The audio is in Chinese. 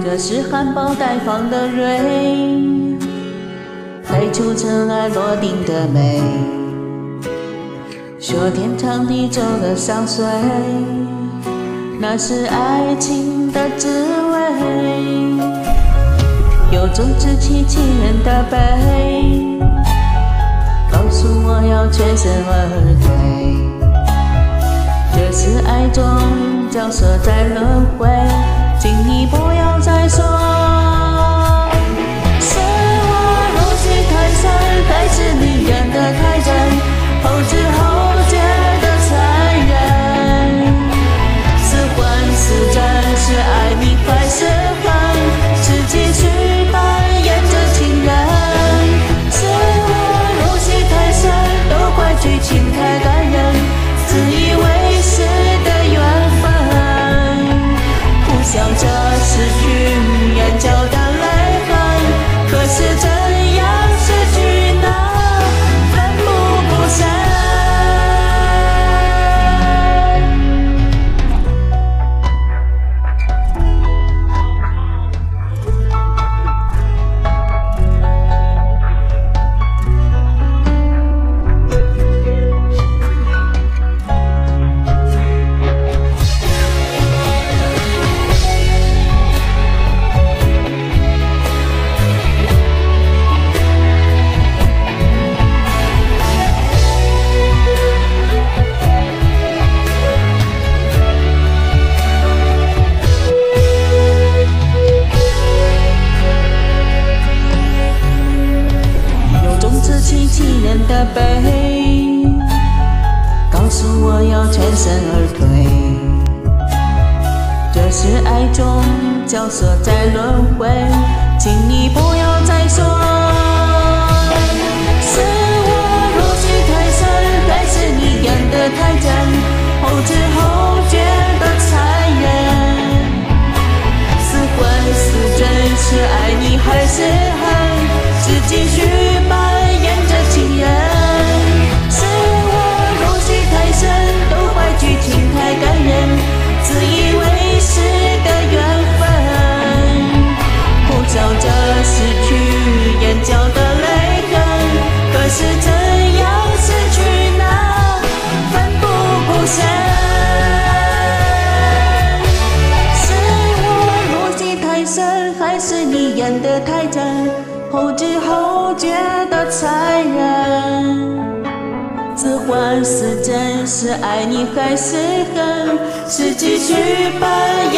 这是含苞待放的蕊，开出尘埃落定的美。说天长地久的相随，那是爱情的滋味。有种志气欺人的悲，告诉我要全身而退。这是爱中角色在轮回，请你不要再说是我入戏太深，还是你演得太真，后知后觉的残忍。是幻是真，是爱你还是恨，是继续扮演着情人。是我入戏太深，都怪剧情太感人，自以为是的缘分，不想着失去眼角的泪痕，可是怎样失去呢？奋不顾身。欺人的悲，告诉我要全身而退。这是爱中角色在轮回，请你不要再说是我入戏太深，还是你演得太真，后知后觉的残忍。是幻是真，是爱你还是恨，是继续扮演着情人。是我入戏太深，都怪剧情太感人，自以为是的缘分，呼啸着失去眼角的泪痕，可是怎样失去呢？奋不顾身。是我入戏太深，还是你演得太真，后知后觉的残忍。是幻是真，是爱你还是恨，是继续扮演